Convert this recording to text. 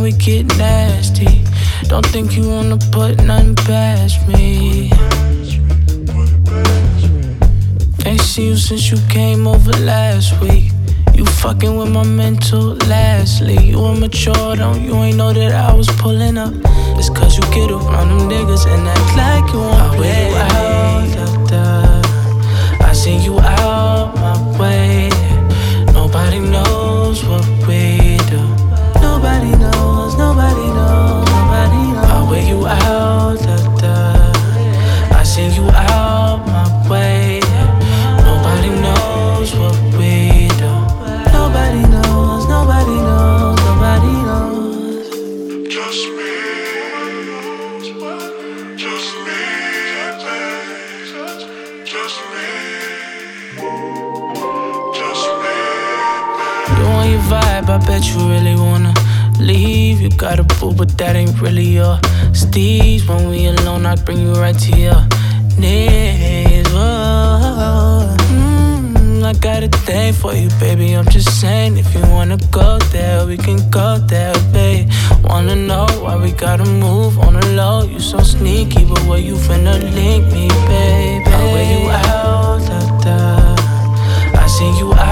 can we get nasty? Don't think you wanna put nothing past me. Ain't seen you since you came over last week. You fucking with my mental, lastly. You immature, don't you ain't know that I was pulling up. It's cause you get around them niggas and act like you want play. You out, I seen you out my way. Nobody knows what we do. Nobody knows, nobody knows, nobody knows. I wear you out, I seen you out my way. Nobody knows what we do. Nobody knows, nobody knows, nobody knows. Just me, just me, just me, just me. You on your vibe, I bet you really wanna leave. You got a boo, but that ain't really your steez. When we alone, I bring you right to your knees. Whoa. I got a thing for you, baby. I'm just saying, if you wanna go there, we can go there, babe. Wanna know why we gotta move on the low? You so sneaky, but where you finna link me, baby? I wear you out, I seen you out.